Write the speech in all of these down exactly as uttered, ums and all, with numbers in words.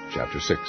Chapter six.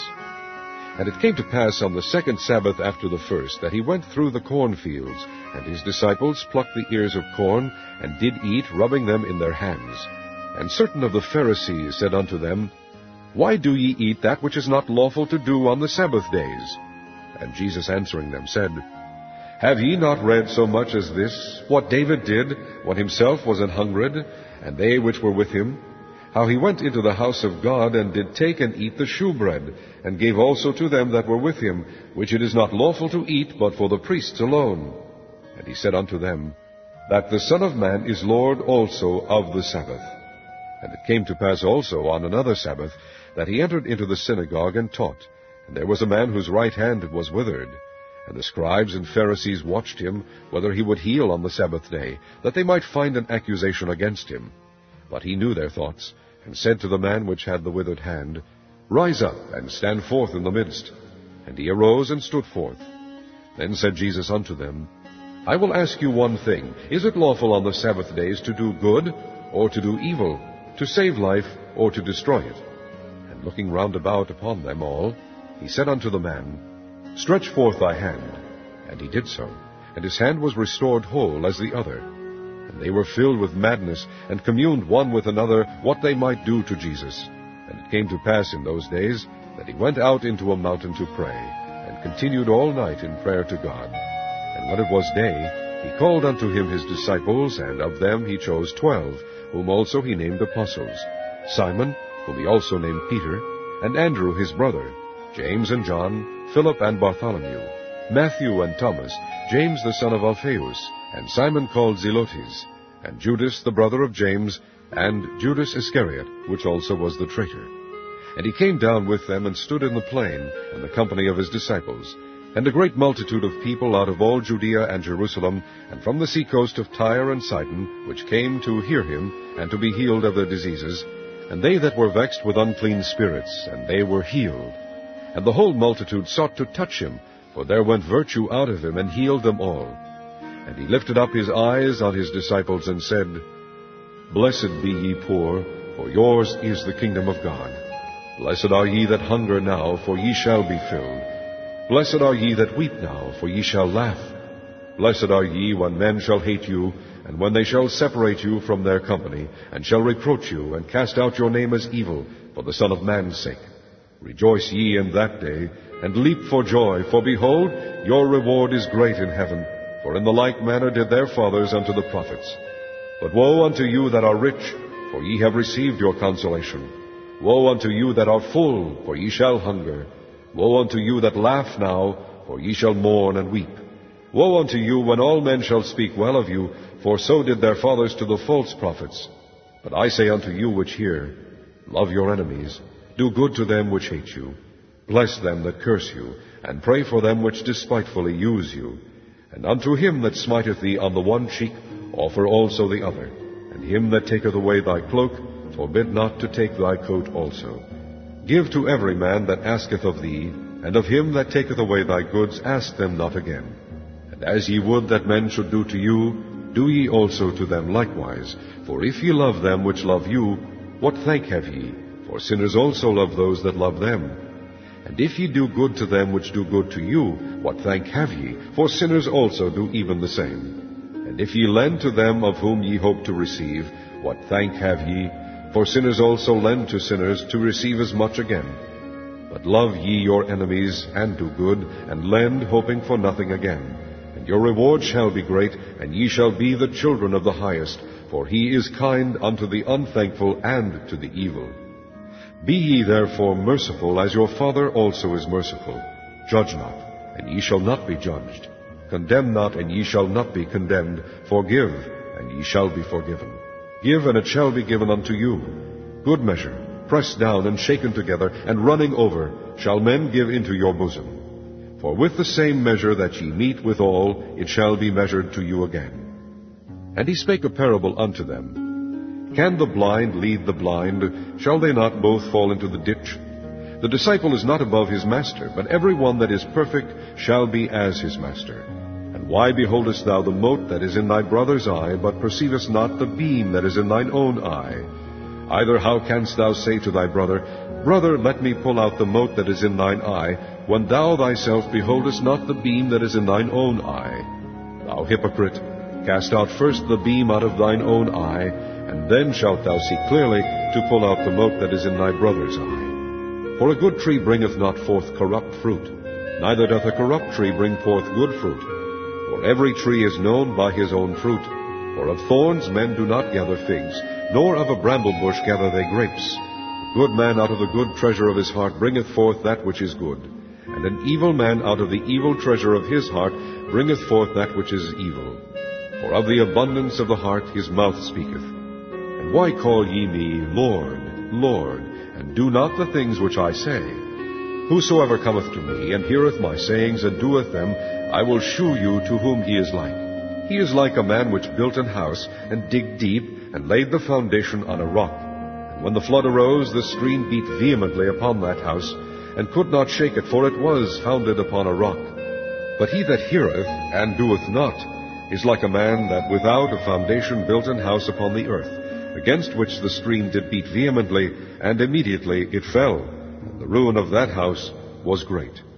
And it came to pass on the second Sabbath after the first, that he went through the cornfields, and his disciples plucked the ears of corn, and did eat, rubbing them in their hands. And certain of the Pharisees said unto them, Why do ye eat that which is not lawful to do on the Sabbath days? And Jesus answering them said, Have ye not read so much as this, what David did, when himself was an hungred, and they which were with him? How he went into the house of God, and did take and eat the shewbread, and gave also to them that were with him, which it is not lawful to eat, but for the priests alone. And he said unto them, That the Son of Man is Lord also of the Sabbath. And it came to pass also on another Sabbath, that he entered into the synagogue and taught. And there was a man whose right hand was withered. And the scribes and Pharisees watched him, whether he would heal on the Sabbath day, that they might find an accusation against him. But he knew their thoughts, and said to the man which had the withered hand, Rise up, and stand forth in the midst. And he arose and stood forth. Then said Jesus unto them, I will ask you one thing. Is it lawful on the Sabbath days to do good, or to do evil, to save life, or to destroy it? And looking round about upon them all, he said unto the man, Stretch forth thy hand. And he did so, and his hand was restored whole as the other. And they were filled with madness, and communed one with another what they might do to Jesus. And it came to pass in those days, that he went out into a mountain to pray, and continued all night in prayer to God. And when it was day, he called unto him his disciples, and of them he chose twelve, whom also he named apostles, Simon, whom he also named Peter, and Andrew his brother, James and John, Philip and Bartholomew, Matthew and Thomas, James the son of Alphaeus, and Simon called Zelotes, and Judas the brother of James, and Judas Iscariot, which also was the traitor. And he came down with them, and stood in the plain, in the company of his disciples. And a great multitude of people out of all Judea and Jerusalem, and from the sea coast of Tyre and Sidon, which came to hear him, and to be healed of their diseases, and they that were vexed with unclean spirits, and they were healed. And the whole multitude sought to touch him, for there went virtue out of him, and healed them all. And he lifted up his eyes on his disciples, and said, Blessed be ye poor, for yours is the kingdom of God. Blessed are ye that hunger now, for ye shall be filled. Blessed are ye that weep now, for ye shall laugh. Blessed are ye when men shall hate you, and when they shall separate you from their company, and shall reproach you, and cast out your name as evil, for the Son of Man's sake. Rejoice ye in that day, and leap for joy, for behold, your reward is great in heaven. For in the like manner did their fathers unto the prophets. But woe unto you that are rich, for ye have received your consolation. Woe unto you that are full, for ye shall hunger. Woe unto you that laugh now, for ye shall mourn and weep. Woe unto you when all men shall speak well of you, for so did their fathers to the false prophets. But I say unto you which hear, love your enemies, do good to them which hate you, bless them that curse you, and pray for them which despitefully use you. And unto him that smiteth thee on the one cheek, offer also the other. And him that taketh away thy cloak, forbid not to take thy coat also. Give to every man that asketh of thee, and of him that taketh away thy goods ask them not again. And as ye would that men should do to you, do ye also to them likewise. For if ye love them which love you, what thank have ye? For sinners also love those that love them. And if ye do good to them which do good to you, what thank have ye? For sinners also do even the same. And if ye lend to them of whom ye hope to receive, what thank have ye? For sinners also lend to sinners to receive as much again. But love ye your enemies, and do good, and lend, hoping for nothing again. And your reward shall be great, and ye shall be the children of the highest, for he is kind unto the unthankful and to the evil. Be ye therefore merciful, as your Father also is merciful. Judge not, and ye shall not be judged. Condemn not, and ye shall not be condemned. Forgive, and ye shall be forgiven. Give, and it shall be given unto you. Good measure, pressed down and shaken together, and running over, shall men give into your bosom. For with the same measure that ye meet withal, it shall be measured to you again. And he spake a parable unto them. Can the blind lead the blind? Shall they not both fall into the ditch? The disciple is not above his master, but every one that is perfect shall be as his master. And why beholdest thou the mote that is in thy brother's eye, but perceivest not the beam that is in thine own eye? Either how canst thou say to thy brother, Brother, let me pull out the mote that is in thine eye, when thou thyself beholdest not the beam that is in thine own eye? Thou hypocrite, cast out first the beam out of thine own eye, and then shalt thou see clearly to pull out the mote that is in thy brother's eye. For a good tree bringeth not forth corrupt fruit, neither doth a corrupt tree bring forth good fruit. For every tree is known by his own fruit. For of thorns men do not gather figs, nor of a bramble bush gather they grapes. A good man out of the good treasure of his heart bringeth forth that which is good, and an evil man out of the evil treasure of his heart bringeth forth that which is evil. For of the abundance of the heart his mouth speaketh. And why call ye me Lord, Lord, and do not the things which I say? Whosoever cometh to me, and heareth my sayings, and doeth them, I will shew you to whom he is like. He is like a man which built an house, and digged deep, and laid the foundation on a rock. And when the flood arose, the stream beat vehemently upon that house, and could not shake it, for it was founded upon a rock. But he that heareth, and doeth not, is like a man that without a foundation built an house upon the earth, against which the stream did beat vehemently, and immediately it fell. And the ruin of that house was great.